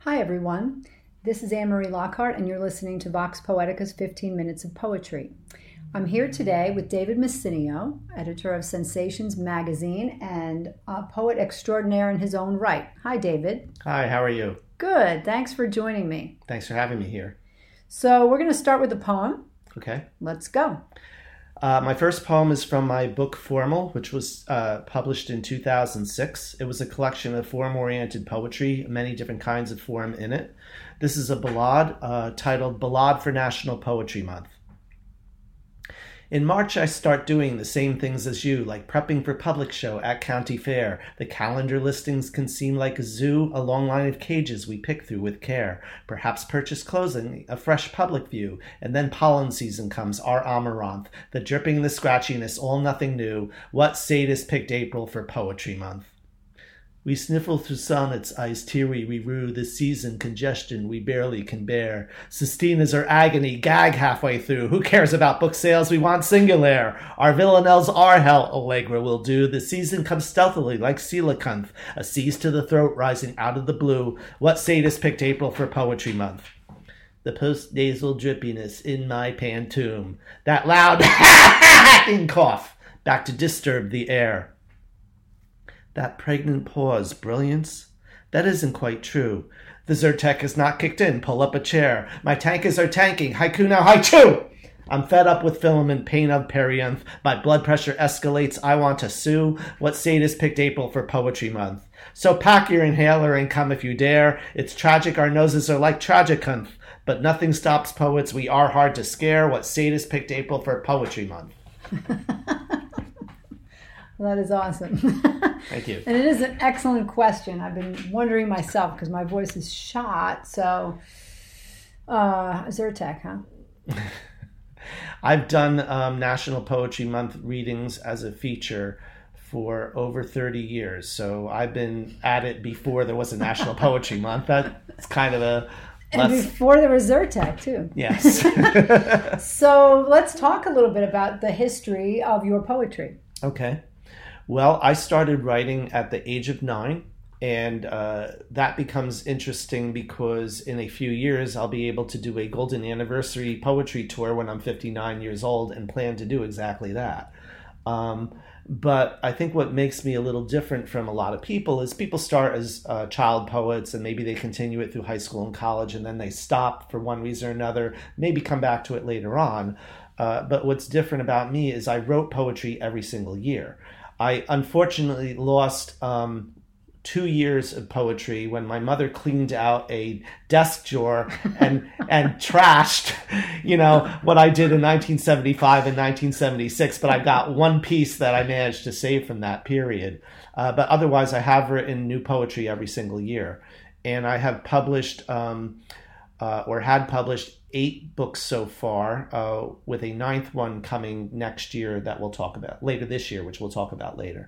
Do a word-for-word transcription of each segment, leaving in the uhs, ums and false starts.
Hi, everyone. This is Anne-Marie Lockhart, and you're listening to Vox Poetica's fifteen Minutes of Poetry. I'm here today with David Messineo, editor of Sensations Magazine and a poet extraordinaire in his own right. Hi, David. Hi, how are you? Good. Thanks for joining me. Thanks for having me here. So we're going to start with a poem. Okay. Let's go. Uh, my first poem is from my book Formal, which was uh, published in two thousand six. It was a collection of form-oriented poetry, many different kinds of form in it. This is a ballad uh, titled Ballad for National Poetry Month. In March, I start doing the same things as you, like prepping for public show at county fair. The calendar listings can seem like a zoo, a long line of cages we pick through with care. Perhaps purchase clothing, a fresh public view. And then pollen season comes, our amaranth. The dripping, the scratchiness, all nothing new. What sadist picked April for Poetry Month? We sniffle through sonnets, eyes teary, we rue the season congestion we barely can bear. Sestinas are agony, gag halfway through. Who cares about book sales? We want singular. Our villanelles are hell, Allegra will do. The season comes stealthily like coelacanth, a seize to the throat rising out of the blue. What sadist picked April for Poetry Month? The post-nasal drippiness in my pantoum. That loud hacking cough, back to disturb the air. That pregnant pause, brilliance? That isn't quite true. The Zyrtec is not kicked in. Pull up a chair. My tankers are tanking. Haiku now, haichu! I'm fed up with filament, pain of perianth. My blood pressure escalates. I want to sue. What sadist picked April for Poetry Month? So pack your inhaler and come if you dare. It's tragic our noses are like tragicanth. But nothing stops poets. We are hard to scare. What sadist picked April for Poetry Month? Well, that is awesome. Thank you. And it is an excellent question. I've been wondering myself because my voice is shot. So, uh, Zyrtec, huh? I've done um, National Poetry Month readings as a feature for over thirty years. So I've been at it before there was a National Poetry Month. That's kind of a... And less... before there was Zyrtec, too. Yes. So let's talk a little bit about the history of your poetry. Okay. Well, I started writing at the age of nine, and uh, that becomes interesting because in a few years I'll be able to do a golden anniversary poetry tour when I'm fifty-nine years old and plan to do exactly that. Um, but I think what makes me a little different from a lot of people is people start as uh, child poets and maybe they continue it through high school and college and then they stop for one reason or another, maybe come back to it later on. Uh, but what's different about me is I wrote poetry every single year. I unfortunately lost um, two years of poetry when my mother cleaned out a desk drawer and and trashed, you know, what I did in nineteen seventy-five and nineteen seventy-six. But I got one piece that I managed to save from that period. Uh, but otherwise, I have written new poetry every single year, and I have published um, uh, or had published eight books so far, uh, with a ninth one coming next year that we'll talk about later this year, which we'll talk about later.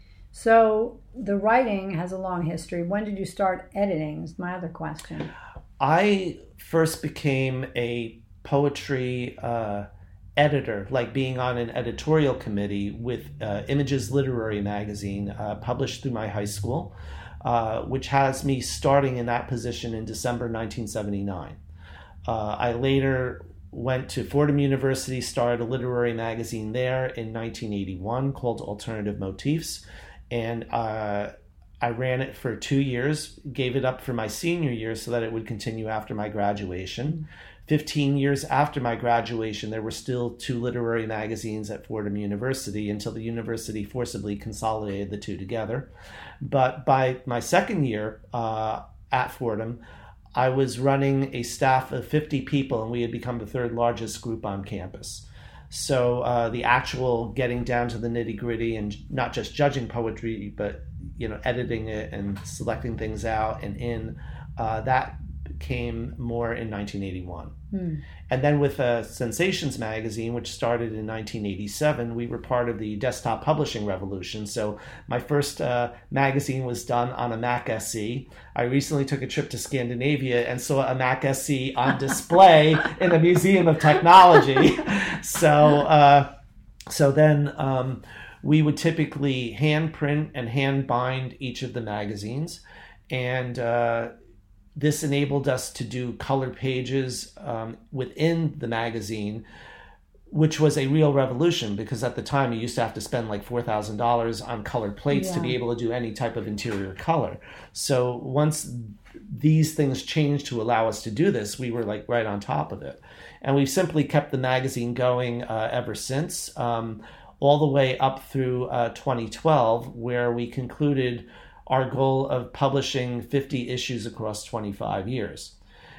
So the writing has a long history. When did you start editing is my other question. I first became a poetry uh, editor, like being on an editorial committee with uh, Images Literary Magazine, uh, published through my high school, uh, which has me starting in that position in December nineteen seventy-nine. Uh, I later went to Fordham University, started a literary magazine there in nineteen eighty-one called Alternative Motifs, and uh, I ran it for two years, gave it up for my senior year so that it would continue after my graduation. Fifteen years after my graduation, there were still two literary magazines at Fordham University until the university forcibly consolidated the two together. But by my second year uh, at Fordham, I was running a staff of fifty people, and we had become the third largest group on campus. So uh, the actual getting down to the nitty-gritty and not just judging poetry, but you know, editing it and selecting things out and in, uh, that came more in nineteen eighty-one. Hmm. And then with uh, Sensations Magazine, which started in nineteen eighty-seven, we were part of the desktop publishing revolution. So my first uh, magazine was done on a Mac S E. I recently took a trip to Scandinavia and saw a Mac S E on display in the Museum of Technology. So, uh, so then um, we would typically hand print and hand bind each of the magazines. And uh, this enabled us to do color pages um, within the magazine, which was a real revolution, because at the time you used to have to spend like four thousand dollars on color plates yeah. to be able to do any type of interior color. So once these things changed to allow us to do this, we were like right on top of it. And we've simply kept the magazine going uh, ever since, um, all the way up through uh, twenty twelve, where we concluded our goal of publishing fifty issues across twenty-five years.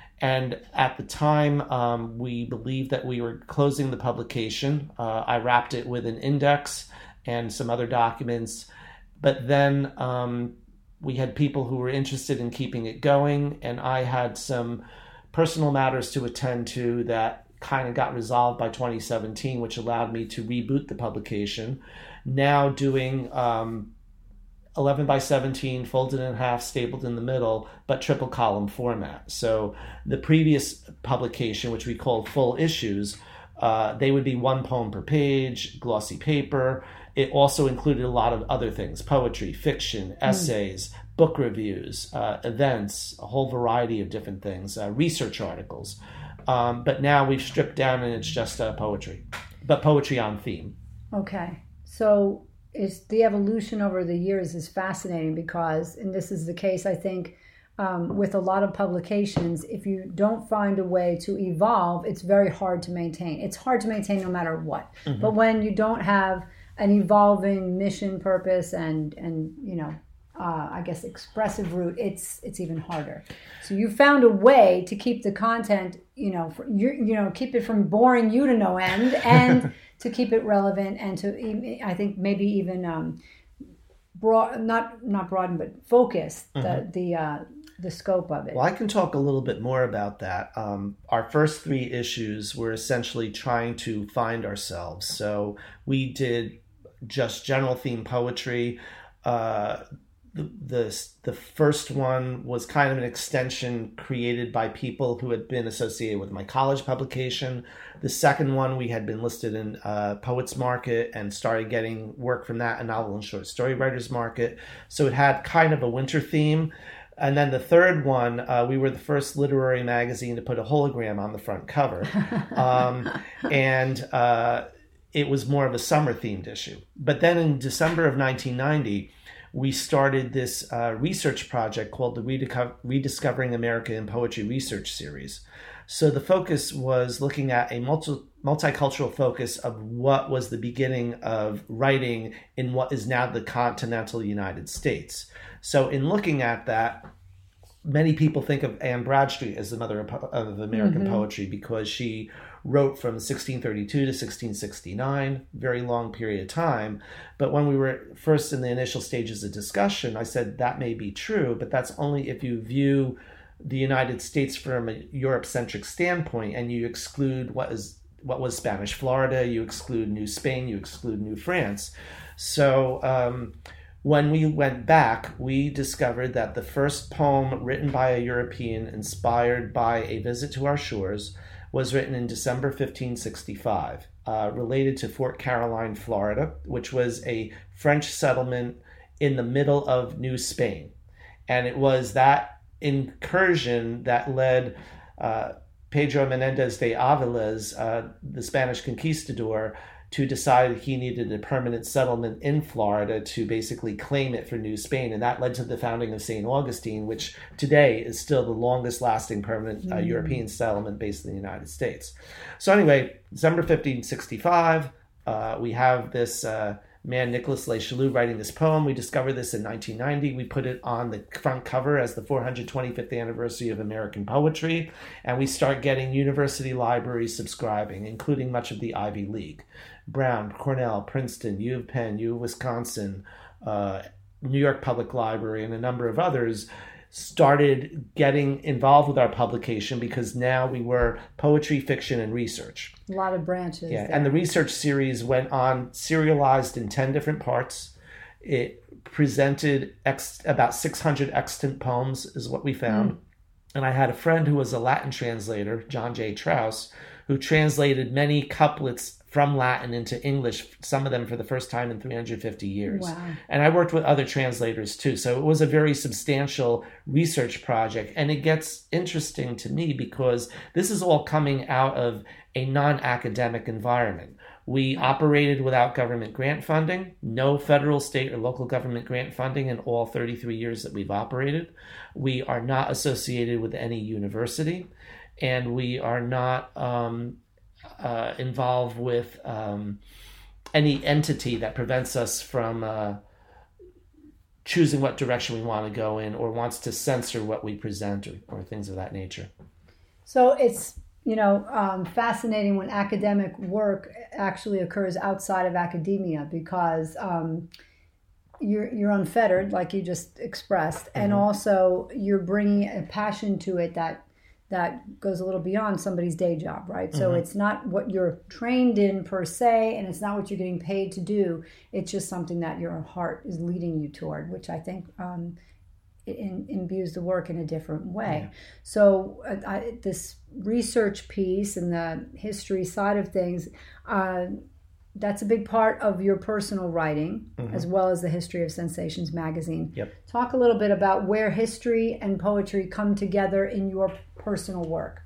And at the time, um, we believed that we were closing the publication. Uh, I wrapped it with an index and some other documents. But then um, we had people who were interested in keeping it going, and I had some personal matters to attend to that kind of got resolved by twenty seventeen, which allowed me to reboot the publication. Now doing um, eleven by seventeen, folded in half, stapled in the middle, but triple column format. So the previous publication, which we called full issues, uh, they would be one poem per page, glossy paper. It also included a lot of other things: poetry, fiction, essays, mm. book reviews, uh, events, a whole variety of different things, uh, research articles. Um, but now we've stripped down and it's just uh, poetry, but poetry on theme. Okay. So it's the evolution over the years is fascinating because, and this is the case, I think, um, with a lot of publications, if you don't find a way to evolve, it's very hard to maintain. It's hard to maintain no matter what. Mm-hmm. But when you don't have an evolving mission, purpose, and, and you know, uh, I guess expressive route, it's it's even harder. So you found a way to keep the content, you know, for, you you know, keep it from boring you to no end, and to keep it relevant, and to, I think, maybe even um, broad, not not broaden, but focus the mm-hmm. the uh, the scope of it. Well, I can talk a little bit more about that. Um, our first three issues were essentially trying to find ourselves. So we did just general theme poetry. Uh, the, the the first one was kind of an extension created by people who had been associated with my college publication. The second one, we had been listed in uh, Poets Market and started getting work from that, a novel and short story writers market. So it had kind of a winter theme. And then the third one, uh, we were the first literary magazine to put a hologram on the front cover. Um, and uh, it was more of a summer themed issue. But then in December of nineteen ninety, we started this uh, research project called the Redeco- Rediscovering America in Poetry Research Series. So the focus was looking at a multi- multicultural focus of what was the beginning of writing in what is now the continental United States. So in looking at that, many people think of Anne Bradstreet as the mother of, po- of American mm-hmm. poetry because she wrote from sixteen thirty-two to sixteen sixty-nine, very long period of time. But when we were first in the initial stages of discussion, I said that may be true, but that's only if you view the United States from a Europe-centric standpoint and you exclude what is what was Spanish Florida, you exclude New Spain, you exclude New France. So um, when we went back, we discovered that the first poem written by a European inspired by a visit to our shores was written in December fifteen sixty-five, uh, related to Fort Caroline, Florida, which was a French settlement in the middle of New Spain. And it was that incursion that led uh, Pedro Menendez de Aviles, uh, the Spanish conquistador, to decide he needed a permanent settlement in Florida to basically claim it for New Spain. And that led to the founding of Saint Augustine, which today is still the longest lasting permanent uh, mm. European settlement based in the United States. So anyway, December fifteen sixty-five, uh, we have this uh, man, Nicholas Le Chaleux, writing this poem. We discovered this in nineteen ninety. We put it on the front cover as the four hundred twenty-fifth anniversary of American poetry. And we start getting university libraries subscribing, including much of the Ivy League. Brown, Cornell, Princeton, U of Penn, U of Wisconsin, uh, New York Public Library, and a number of others started getting involved with our publication because now we were poetry, fiction, and research. A lot of branches. Yeah, there. And the research series went on serialized in ten different parts. It presented ex- about six hundred extant poems is what we found. Mm. And I had a friend who was a Latin translator, John J. Traus, who translated many couplets from Latin into English, some of them for the first time in three hundred fifty years. Wow. And I worked with other translators too. So it was a very substantial research project. And it gets interesting to me because this is all coming out of a non-academic environment. We operated without government grant funding, no federal, state, or local government grant funding in all thirty-three years that we've operated. We are not associated with any university, and we are not um, uh, involved with um, any entity that prevents us from uh, choosing what direction we want to go in or wants to censor what we present or, or things of that nature. So it's you know, um, fascinating when academic work actually occurs outside of academia because um, you're you're unfettered, like you just expressed, mm-hmm. and also you're bringing a passion to it that that goes a little beyond somebody's day job, right? Mm-hmm. So it's not what you're trained in per se, and it's not what you're getting paid to do. It's just something that your heart is leading you toward, which I think um, in, imbues the work in a different way. Yeah. So uh, I, this research piece and the history side of things, uh, that's a big part of your personal writing, mm-hmm. as well as the History of Sensations magazine. Yep. Talk a little bit about where history and poetry come together in your personal work.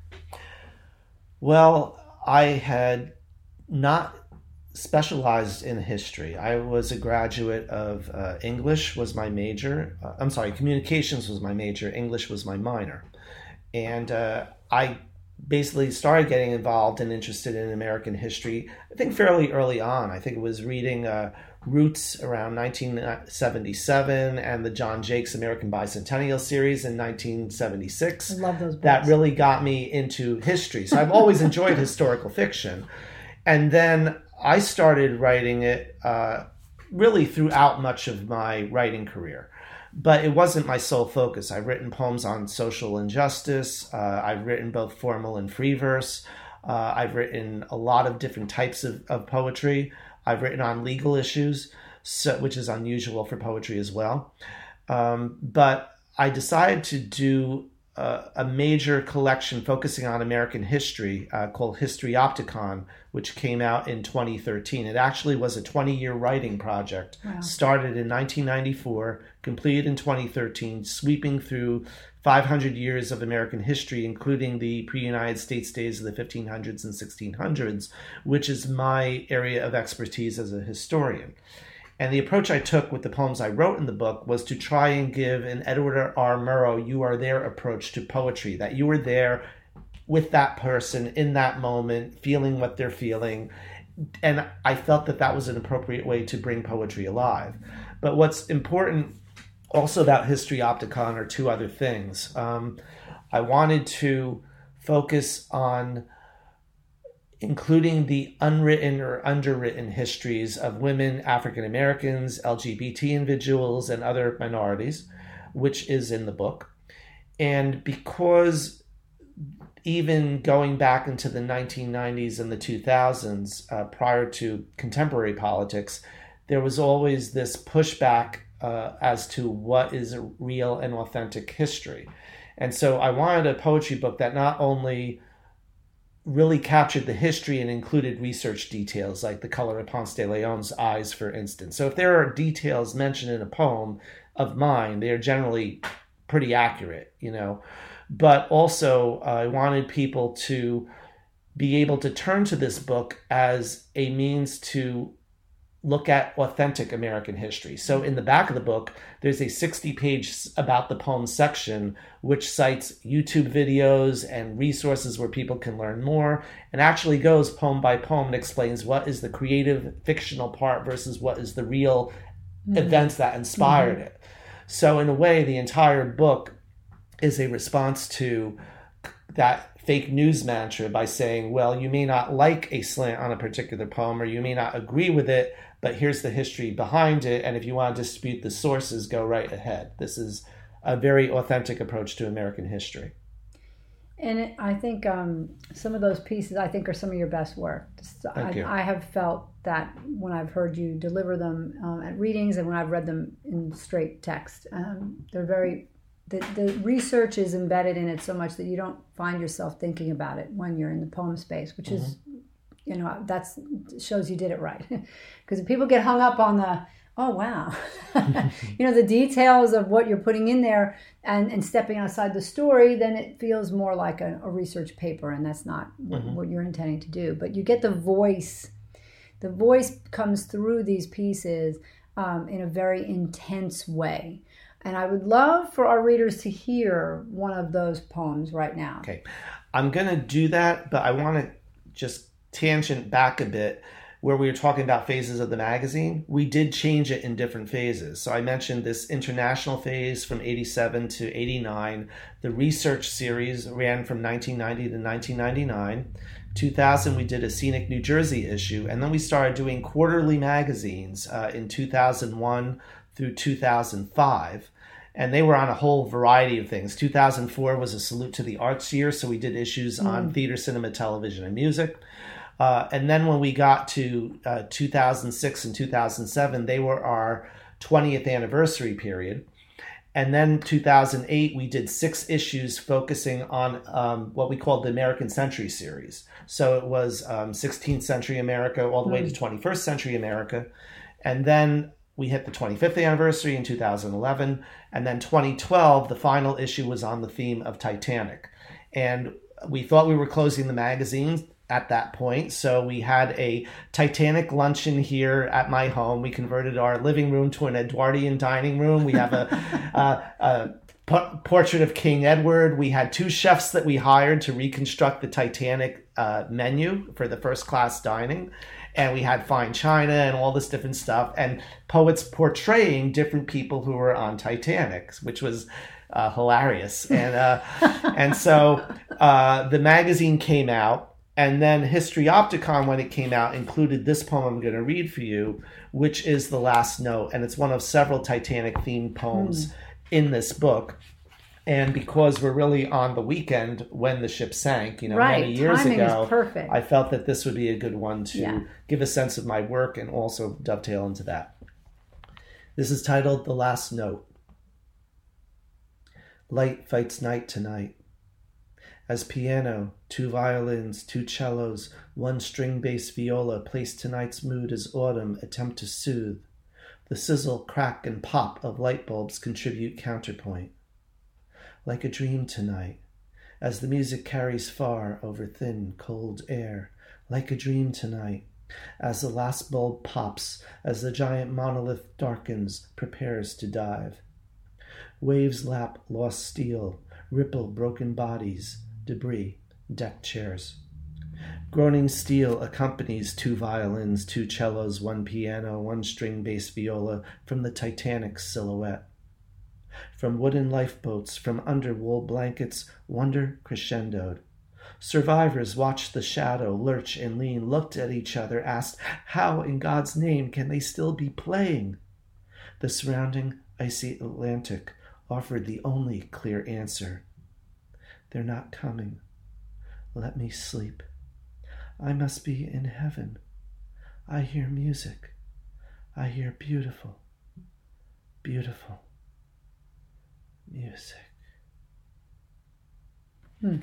Well, I had not specialized in history. I was a graduate of uh, English was my major. Uh, I'm sorry, communications was my major. English was my minor. And uh, I basically started getting involved and interested in American history, I think fairly early on. I think it was reading uh, Roots around nineteen seventy-seven and the John Jakes American Bicentennial series in nineteen seventy-six. I love those books. That really got me into history. So I've always enjoyed historical fiction. And then I started writing it uh, really throughout much of my writing career. But it wasn't my sole focus. I've written poems on social injustice. Uh, I've written both formal and free verse. Uh, I've written a lot of different types of, of poetry. I've written on legal issues, so, which is unusual for poetry as well. Um, but I decided to do uh, a major collection focusing on American history uh, called Histriopticon, which came out in twenty thirteen. It actually was a twenty-year writing project, wow. Started in nineteen ninety-four, completed in twenty thirteen, sweeping through five hundred years of American history, including the pre-United States days of the fifteen hundreds and sixteen hundreds, which is my area of expertise as a historian. And the approach I took with the poems I wrote in the book was to try and give an Edward R. Murrow, you are there approach to poetry, that you were there with that person in that moment, feeling what they're feeling. And I felt that that was an appropriate way to bring poetry alive. But what's important also about Histriopticon are two other things. Um, I wanted to focus on including the unwritten or underwritten histories of women, African Americans, L G B T individuals, and other minorities, which is in the book. And because even going back into the nineteen nineties and the two thousands, uh, prior to contemporary politics, there was always this pushback uh, as to what is a real and authentic history. And so I wanted a poetry book that not only really captured the history and included research details, like the color of Ponce de Leon's eyes, for instance. So if there are details mentioned in a poem of mine, they are generally pretty accurate, you know. But also, uh, I wanted people to be able to turn to this book as a means to look at authentic American history. So in the back of the book, there's a sixty-page about the poem section, which cites YouTube videos and resources where people can learn more, and actually goes poem by poem and explains what is the creative fictional part versus what is the real mm-hmm. events that inspired mm-hmm. it. So in a way, the entire book is a response to that fake news mantra by saying, well, you may not like a slant on a particular poem or you may not agree with it, but here's the history behind it. And if you want to dispute the sources, go right ahead. This is a very authentic approach to American history. And it, I think um, some of those pieces, I think, are some of your best work. Thank you. I, I have felt that when I've heard you deliver them um, at readings and when I've read them in straight text. Um, they're very the, the research is embedded in it so much that you don't find yourself thinking about it when you're in the poem space, which mm-hmm. is, you know, that's shows you did it right. Because if people get hung up on the, oh, wow, you know, the details of what you're putting in there and, and stepping outside the story, then it feels more like a, a research paper, and that's not what, mm-hmm. what you're intending to do. But you get the voice. The voice comes through these pieces um, in a very intense way. And I would love for our readers to hear one of those poems right now. Okay. I'm going to do that, but I want to just tangent back a bit. Where we were talking about phases of the magazine, we did change it in different phases. So I mentioned this international phase from eighty-seven to eighty-nine. The research series ran from nineteen ninety to nineteen ninety-nine. two thousand, we did a Scenic New Jersey issue. And then we started doing quarterly magazines uh, in two thousand one through two thousand five. And they were on a whole variety of things. two thousand four was a salute to the arts year. So we did issues mm. on theater, cinema, television, and music. Uh, and then when we got to uh, two thousand six and two thousand seven, they were our twentieth anniversary period. And then two thousand eight, we did six issues focusing on um, what we called the American Century series. So it was um, sixteenth century America all the mm. way to twenty-first century America. And then we hit the twenty-fifth anniversary in two thousand eleven. And then twenty twelve, the final issue was on the theme of Titanic. And we thought we were closing the magazine at that point. So we had a Titanic luncheon here at my home. We converted our living room to an Edwardian dining room. We have a, a, a p- portrait of King Edward. We had two chefs that we hired to reconstruct the Titanic uh, menu for the first class dining. And we had fine china and all this different stuff. And poets portraying different people who were on Titanic, which was uh, hilarious. And, uh, and so uh, the magazine came out. And then Histriopticon, when it came out, included this poem I'm going to read for you, which is The Last Note. And it's one of several Titanic-themed poems mm. in this book. And because we're really on the weekend when the ship sank, you know, right. many years Timing ago, is perfect. I felt that this would be a good one to yeah. give a sense of my work and also dovetail into that. This is titled The Last Note. Light fights night tonight. As piano, two violins, two cellos, one string bass viola place tonight's mood as autumn attempt to soothe. The sizzle, crack, and pop of light bulbs contribute counterpoint. Like a dream tonight, as the music carries far over thin, cold air. Like a dream tonight, as the last bulb pops, as the giant monolith darkens, prepares to dive. Waves lap lost steel, ripple broken bodies, debris, deck chairs. Groaning steel accompanies two violins, two cellos, one piano, one string bass viola from the Titanic's silhouette. From wooden lifeboats, from under wool blankets, wonder crescendoed. Survivors watched the shadow lurch and lean, looked at each other, asked, how in God's name can they still be playing? The surrounding icy Atlantic offered the only clear answer. They're not coming. Let me sleep. I must be in heaven. I hear music. I hear beautiful, beautiful music. Hmm.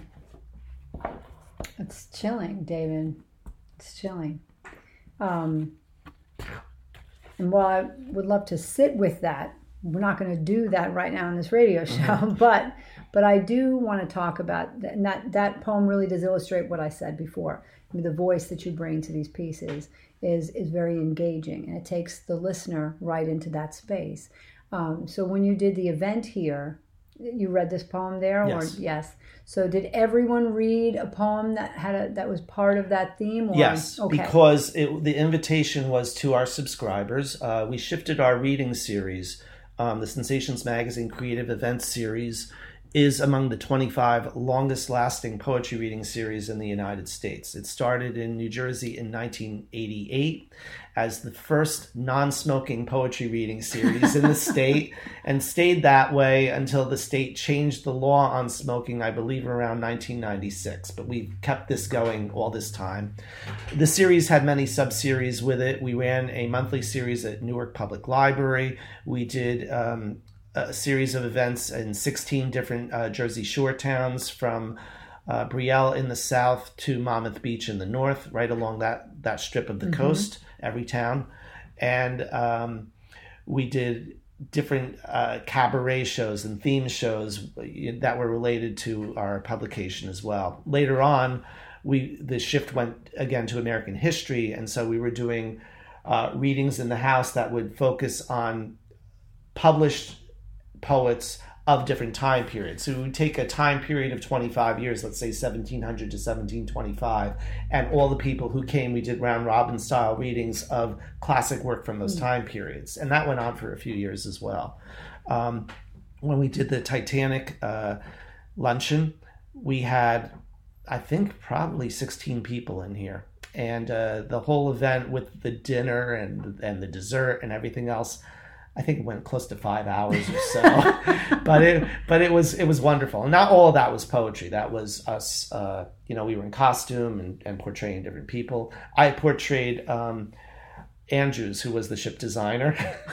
It's chilling, David. It's chilling. Um, and while I would love to sit with that, we're not going to do that right now in this radio show, mm-hmm. but but I do want to talk about that. And that, that poem really does illustrate what I said before. I mean, the voice that you bring to these pieces is is very engaging, and it takes the listener right into that space. Um, so when you did the event here, you read this poem there, yes. or yes. So did everyone read a poem that had a, that was part of that theme? Or? Yes, okay. because it, the invitation was to our subscribers. Uh, we shifted our reading series. Um, the Sensations Magazine Creative Events Series is among the twenty-five longest-lasting poetry reading series in the United States. It started in New Jersey in nineteen eighty-eight as the first non-smoking poetry reading series in the state, and stayed that way until the state changed the law on smoking, I believe around nineteen ninety-six. But we've kept this going all this time. The series had many sub-series with it. We ran a monthly series at Newark Public Library. We did um, a series of events in sixteen different uh, Jersey Shore towns, from uh, Brielle in the south to Monmouth Beach in the north, right along that, that strip of the mm-hmm. coast, every town. And um, we did different uh, cabaret shows and theme shows that were related to our publication as well. Later on, we the shift went again to American history, and so we were doing uh, readings in the house that would focus on published poets of different time periods. So we would take a time period of twenty-five years, let's say seventeen hundred to seventeen twenty-five, and all the people who came, we did round robin style readings of classic work from those time periods. And that went on for a few years as well. Um, when we did the Titanic uh, luncheon, we had, I think, probably sixteen people in here. And uh, the whole event with the dinner and and the dessert and everything else, I think it went close to five hours or so. but it but it was it was wonderful. And not all of that was poetry. That was us. Uh, you know, we were in costume and, and portraying different people. I portrayed um, Andrews, who was the ship designer.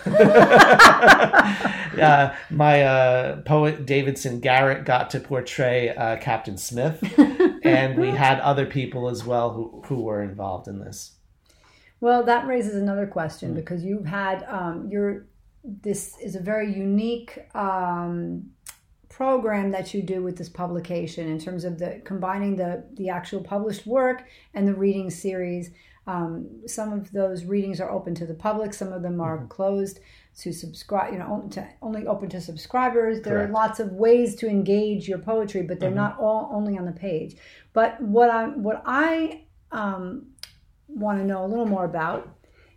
uh, my uh, poet Davidson Garrett got to portray uh, Captain Smith, and we had other people as well who, who were involved in this. Well, that raises another question, mm-hmm. because you've had um, your this is a very unique um, program that you do with this publication in terms of the combining the the actual published work and the reading series. Um, some of those readings are open to the public. Some of them are mm-hmm. closed to subscribe, you know, to, only open to subscribers. There Correct. Are lots of ways to engage your poetry, but they're mm-hmm. not all only on the page. But what I what I um, want to know a little more about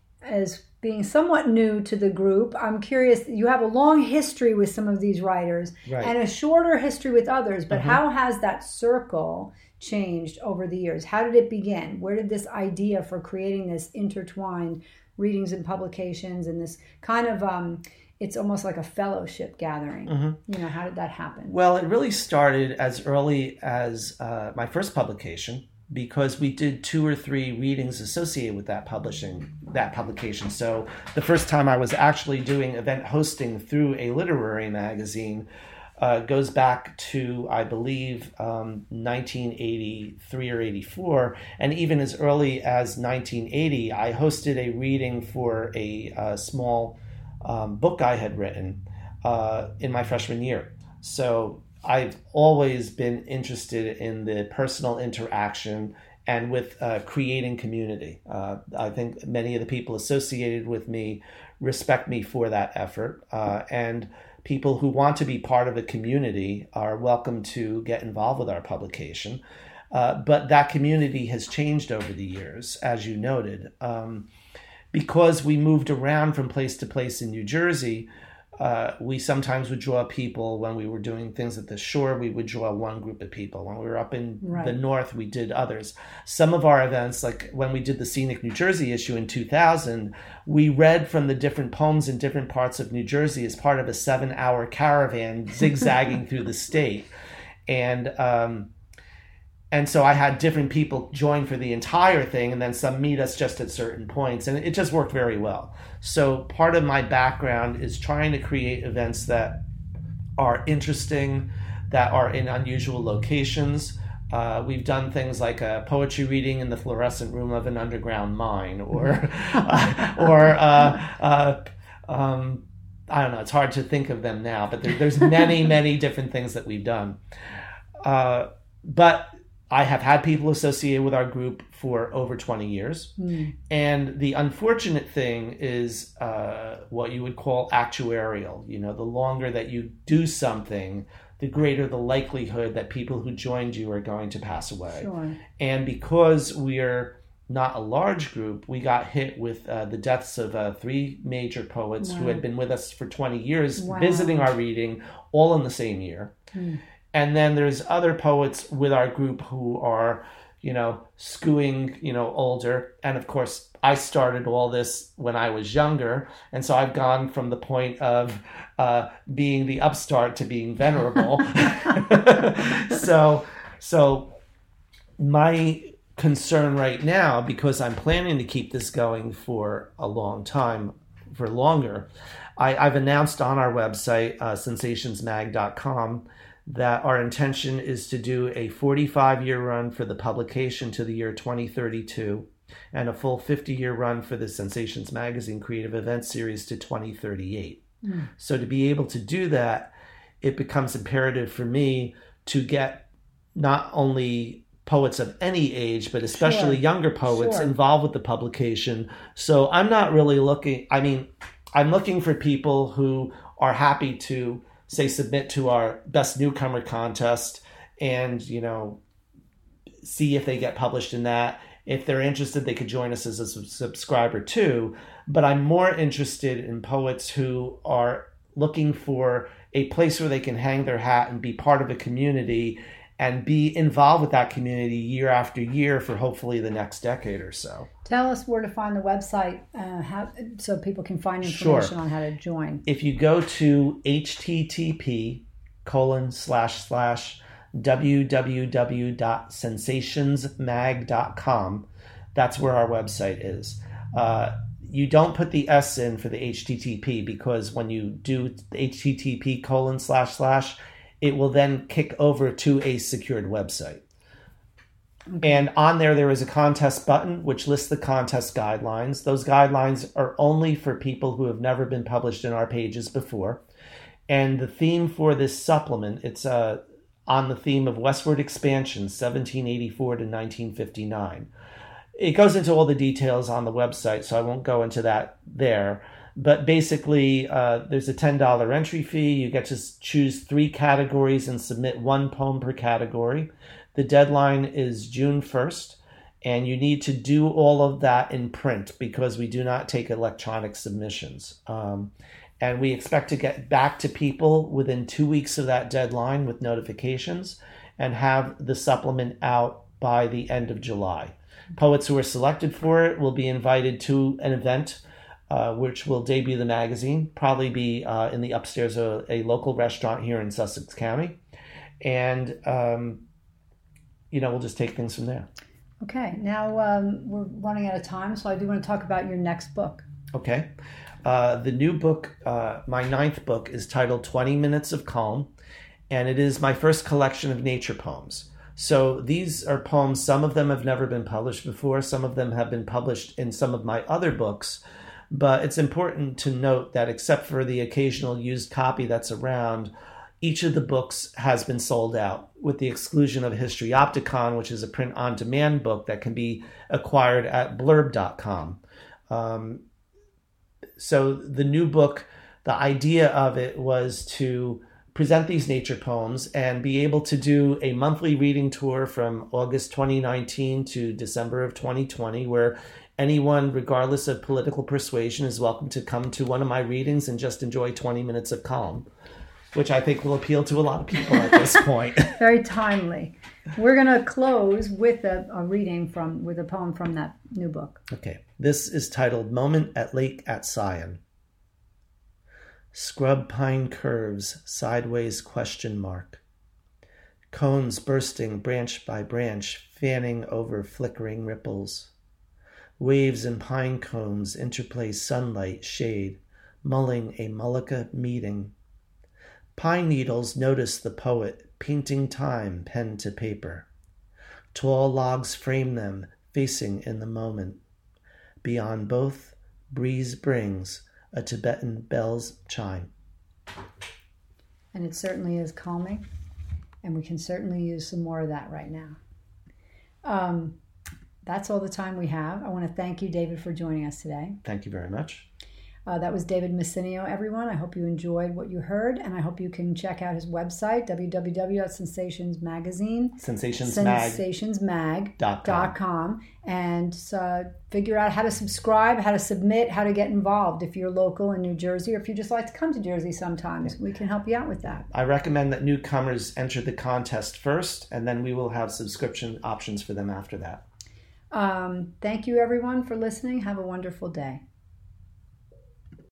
is, being somewhat new to the group, I'm curious, you have a long history with some of these writers right. and a shorter history with others, but mm-hmm. how has that circle changed over the years? How did it begin? Where did this idea for creating this intertwined readings and publications and this kind of, um, it's almost like a fellowship gathering. Mm-hmm. You know, how did that happen? Well, it really started as early as uh, my first publication, because we did two or three readings associated with that publishing, that publication. So the first time I was actually doing event hosting through a literary magazine uh, goes back to, I believe, um, nineteen eighty-three or eighty-four. And even as early as nineteen eighty, I hosted a reading for a, a small um, book I had written uh, in my freshman year. So I've always been interested in the personal interaction and with uh, creating community. Uh, I think many of the people associated with me respect me for that effort. Uh, and people who want to be part of a community are welcome to get involved with our publication. Uh, but that community has changed over the years, as you noted. Um, because we moved around from place to place in New Jersey, Uh, we sometimes would draw people. When we were doing things at the shore, we would draw one group of people. When we were up in right. the north, we did others. Some of our events, like when we did the Scenic New Jersey issue in two thousand, we read from the different poems in different parts of New Jersey as part of a seven-hour caravan zigzagging through the state. And um, and so I had different people join for the entire thing, and then some meet us just at certain points. And it just worked very well. So part of my background is trying to create events that are interesting, that are in unusual locations. Uh, we've done things like a poetry reading in the fluorescent room of an underground mine, or, uh, or uh, uh, um, I don't know, it's hard to think of them now, but there, there's many, many different things that we've done. Uh, but I have had people associated with our group for over twenty years. Mm. And the unfortunate thing is uh, what you would call actuarial. You know, the longer that you do something, the greater the likelihood that people who joined you are going to pass away. Sure. And because we're not a large group, we got hit with uh, the deaths of uh, three major poets wow. who had been with us for twenty years, wow. visiting our reading, all in the same year. Mm. And then there's other poets with our group who are, you know, skewing, you know, older. And of course, I started all this when I was younger. And so I've gone from the point of uh, being the upstart to being venerable. so, so my concern right now, because I'm planning to keep this going for a long time, for longer. I, I've announced on our website, uh, sensations mag dot com, that our intention is to do a forty-five year run for the publication to the year twenty thirty-two and a full fifty year run for the Sensations Magazine Creative Event Series to twenty thirty-eight. Mm. So to be able to do that, it becomes imperative for me to get not only poets of any age, but especially sure. younger poets sure. involved with the publication. So I'm not really looking, I mean, I'm looking for people who are happy to say submit to our best newcomer contest and, you know, see if they get published in that. If they're interested, they could join us as a subscriber too. But I'm more interested in poets who are looking for a place where they can hang their hat and be part of a community and be involved with that community year after year for hopefully the next decade or so. Tell us where to find the website uh, how, so people can find information sure. on how to join. If you go to http colon slash slash www dot sensations mag dot com, that's where our website is. Uh, you don't put the S in for the H T T P because when you do H T T P colon slash slash, it will then kick over to a secured website. Okay. And on there, there is a contest button, which lists the contest guidelines. Those guidelines are only for people who have never been published in our pages before. And the theme for this supplement, it's uh, on the theme of westward expansion, seventeen eighty-four to nineteen fifty-nine. It goes into all the details on the website, so I won't go into that there. But basically, uh, there's a ten dollars entry fee. You get to choose three categories and submit one poem per category. The deadline is June first, and you need to do all of that in print because we do not take electronic submissions. Um, and we expect to get back to people within two weeks of that deadline with notifications and have the supplement out by the end of July. Poets who are selected for it will be invited to an event Uh, which will debut the magazine, probably be uh, in the upstairs of a local restaurant here in Sussex County. And, um, you know, we'll just take things from there. Okay. Now um, we're running out of time, so I do want to talk about your next book. Okay. Uh, the new book, uh, my ninth book, is titled twenty minutes of Calm, and it is my first collection of nature poems. So these are poems, some of them have never been published before, some of them have been published in some of my other books. But it's important to note that except for the occasional used copy that's around, each of the books has been sold out, with the exclusion of Histriopticon, which is a print-on-demand book that can be acquired at blurb dot com. Um, so the new book, the idea of it was to present these nature poems and be able to do a monthly reading tour from August twenty nineteen to December of twenty twenty, where anyone, regardless of political persuasion, is welcome to come to one of my readings and just enjoy twenty minutes of calm, which I think will appeal to a lot of people at this point. Very timely. We're going to close with a, a reading from, with a poem from that new book. Okay. This is titled Moment at Lake at Sion. Scrub pine curves, sideways question mark. Cones bursting branch by branch, fanning over flickering ripples. Waves and pine cones interplay sunlight, shade, mulling a Mullica meeting. Pine needles notice the poet, painting time pen to paper. Tall logs frame them, facing in the moment. Beyond both, breeze brings a Tibetan bell's chime. And it certainly is calming, and we can certainly use some more of that right now. Um, That's all the time we have. I want to thank you, David, for joining us today. Thank you very much. Uh, that was David Messineo, everyone. I hope you enjoyed what you heard, and I hope you can check out his website, w w w dot sensations magazine sensations mag sensations mag dot com, and uh, figure out how to subscribe, how to submit, how to get involved if you're local in New Jersey, or if you just like to come to Jersey sometimes. We can help you out with that. I recommend that newcomers enter the contest first, and then we will have subscription options for them after that. Um, thank you, everyone, for listening. Have a wonderful day.